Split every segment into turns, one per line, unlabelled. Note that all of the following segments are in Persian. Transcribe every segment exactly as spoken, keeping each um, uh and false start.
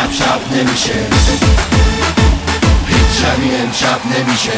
شب شب نمیشه، هیچ شبی امشب نمیشه.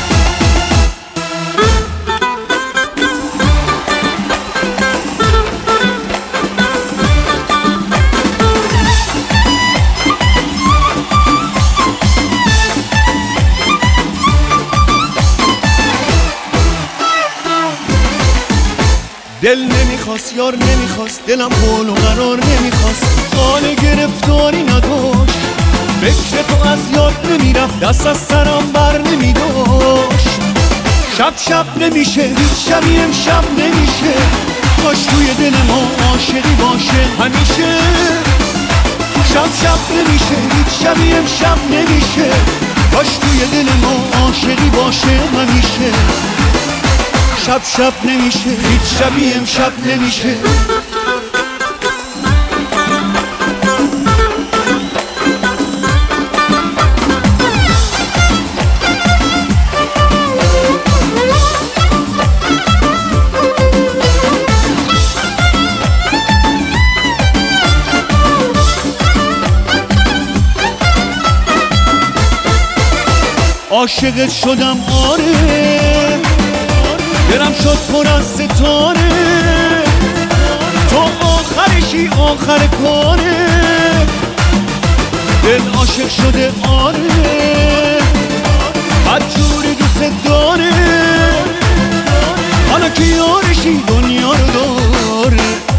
دل نمیخواست یار نمیخواست، دلم قول و قرار نمیخواست، حال گرفتاری نداشت، فکر تو از یاد نمیرفت، دست از سرم بر نمیداشت. شب شب نمیشه، هیچ شبی امشب نمیشه، کاش توی دل ما عاشقی باشه همیشه. شب شب نمیشه، هیچ شبی امشب نمیشه، کاش توی دل ما عاشقی باشه همیشه. شب شب نمیشه، هیچ شبی امشب نمیشه. عاشقت شدم آره، دلم شد پر از ستاره، تو آخرشی آخر کاره. دل عاشق شده آره، بدجوری دوست داره، حالا که یارشی دنیا رو داره.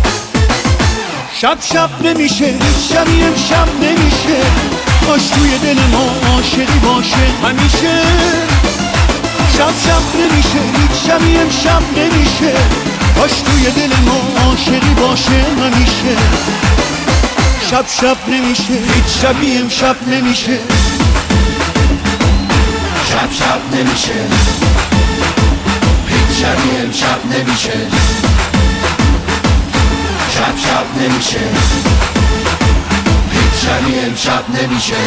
شب شب نمیشه، هیچ شبی امشب نمیشه، کاش توی دل ما عاشقی باشه همیشه. شب شب نمیشه، هیچ شبی امشب نمیشه، کاش توی دل ما عاشقی باشه همیشه. شب شب نمیشه، هیچ شبی امشب نمیشه.
شب شب نمیشه، هیچ شبی امشب نمیشه. شب شب نمیشه، هیچ شبی امشب نمیشه.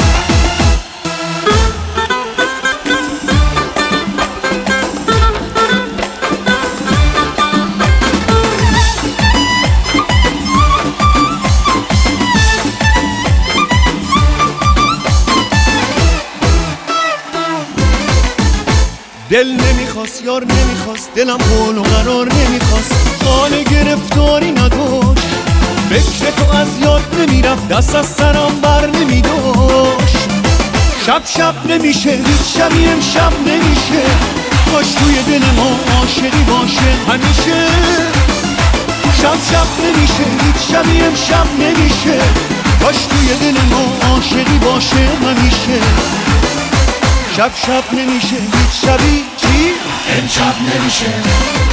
دل نمیخواست یار نمیخواست، دلم قول و قرار نمیخواست، حال گرفتاری نداشت، فکر تو از یاد نمیرفت، دست از سرم بر نمیداشت. شب شب نمیشه، هیچ شبی امشب نمیشه، کاش توی دل ما عاشقی باشه همیشه. شب شب نمیشه، هیچ شبی امشب نمیشه، کاش توی دل ما عاشقی باشه همیشه. شب شب نمیشه، هیچ شبی چی؟
امشب نمیشه.